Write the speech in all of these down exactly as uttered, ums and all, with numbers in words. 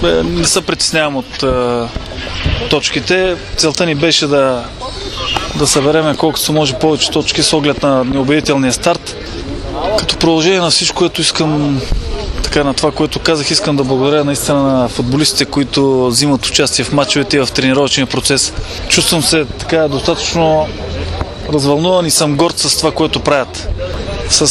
Не се притеснявам от а, точките. Целта ни беше да, да събереме колкото се може повече точки с оглед на неубедителния старт. Като продължение на всичко, което искам, така на това, което казах, искам да благодаря наистина на футболистите, които взимат участие в мачовете и в тренировъчния процес. Чувствам се така достатъчно развълнуван и съм горд с това, което правят. С...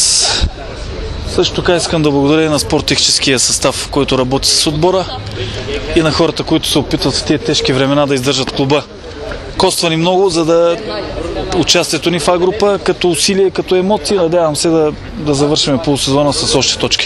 Също така искам да благодаря и на спорттехническия състав, който работи с отбора, и на хората, които се опитват в тези тежки времена да издържат клуба. Коства ни много, за да участието ни в А група като усилие, като емоции. Надявам се да, да завършим полусезона с още точки.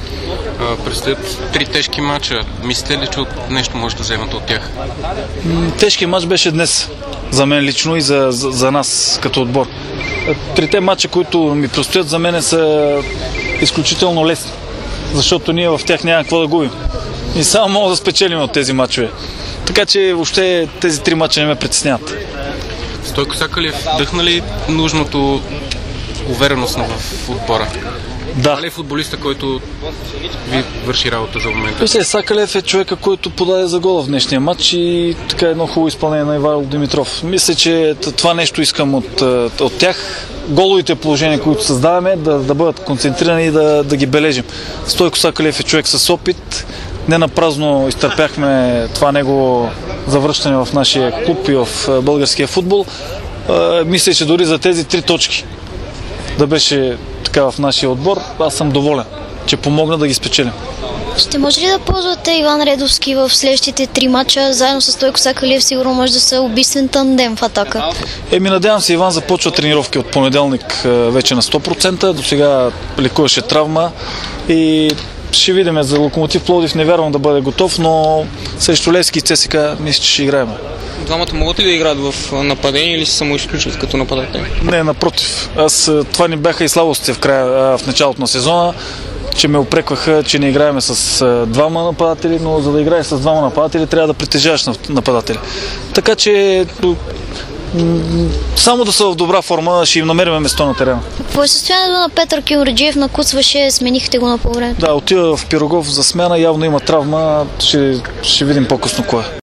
Предстоят три тежки мача. Мислите ли, че нещо може да вземат от тях? Тежкият мач беше днес. За мен лично и за, за, за нас като отбор. Трите мача, които ми предстоят, за мен са изключително лесни. Защото ние в тях няма какво да губим. И само мога да спечелим от тези мачове. Така че въобще тези три мача не ме притесняват. Стойко Сакалиев вдъхна ли нужното увереност в отбора? Да. Това ли е футболиста, който ви върши работа за момента? Мисля, Сакалиев е човека, който подаде за гола в днешния матч и така едно хубаво изпълнение на Ивайло Димитров. Мисля, че това нещо искам от, от тях. Головите положения, които създаваме, да, да бъдат концентрирани и да, да ги бележим. Стойко Сакалиев е човек с опит. Не напразно изтърпяхме това негово завръщане в нашия клуб и в българския футбол. Мисля, че дори за тези три точки да беше така в нашия отбор, аз съм доволен, че помогна да ги спечелим. Ще може ли да ползвате Иван Редовски в следващите три мача? Заедно с Стойко Сакалиев сигурно може да са убийствен тандем в атака. Еми, надявам се, Иван започва тренировки от понеделник вече на сто процента. До сега лекуваше травма и ще видим. За Локомотив Пловдив не вярвам да бъде готов, но срещу Левски и ЦСКА мисля, че ще играем. Двамата могат ли да играят в нападение или се самоизключват като нападатели? Не, напротив. Аз, това ни бяха и слабостите в, края, в началото на сезона, че ме упрекваха, че не играем с двама нападатели, но за да играеш с двама нападатели трябва да притежаваш нападатели. Така че само да са в добра форма, ще им намерим место на терена. Какво е състоянието на Петър Кюмюрджиев? Накуцваше, сменихте го на по-време. Да, отива в Пирогов за смяна, явно има травма, ще, ще видим по-късно кое.